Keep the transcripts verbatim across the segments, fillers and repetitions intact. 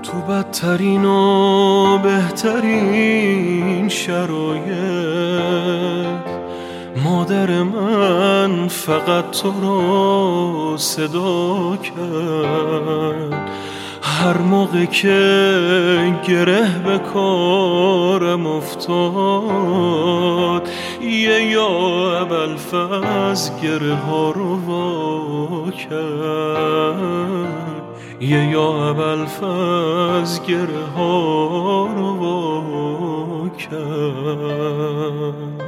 تو بدترین و بهترین شرایط مادر من فقط تو رو صدا کرد. هر موقع که گره به کارم افتاد یه یا ابوالفضل گره ها رو وا کرد، یه یا ابوالفضل گره ها رو وا کرد.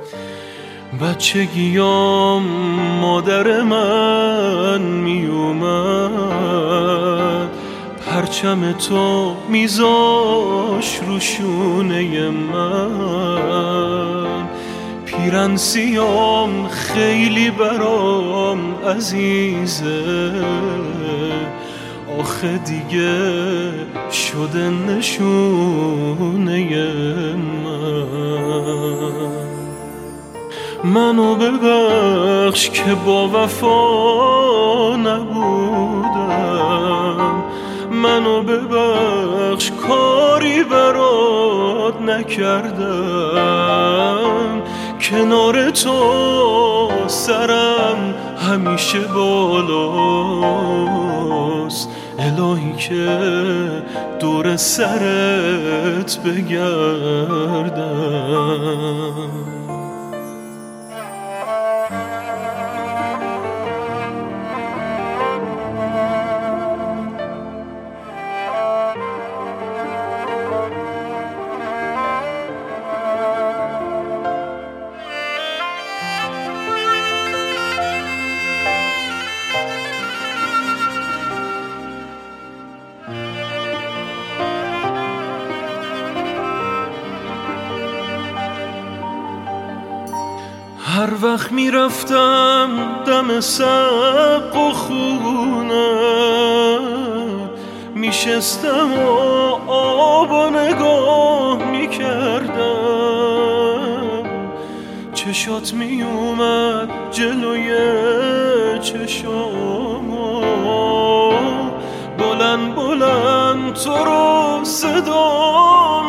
بچگیام مادر من می اومد پرچم تو میذاش رو شونه من. پیرن سیام خیلی برام عزیزه، آخه دیگه شده نشونه من. منو ببخش که با وفا نبودم، منو ببخش کاری برات نکردم. کنار تو سرم همیشه بالاست، الهی که دور سرت بگردم. هر وقت میرفتم دم سقف و خونه میشستم و آب و نگاه میکردم. چشات میومد جلوی چشامو، بلند بلند تو رو صدا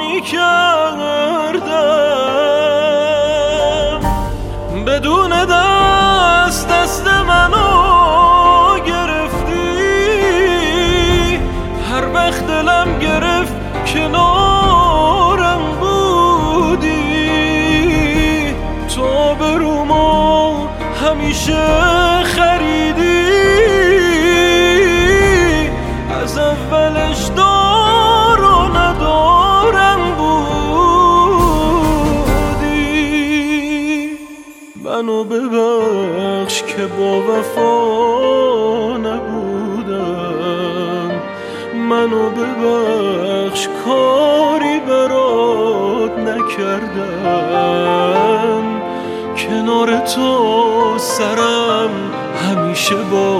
میکردم. بدون دست دست منو گرفتی، هر وقت دلم گرفت کنارم بودی. تو برومو همیشه خریدی، از اولش دار و ندارم بودی. منو ببخش که با وفا نبودم، منو ببخش کاری برات نکردم. کنار تو سرم همیشه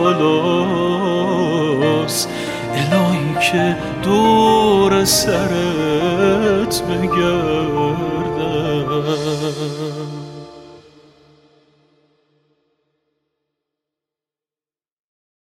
بالاست، الهی که دور سرت بگردم.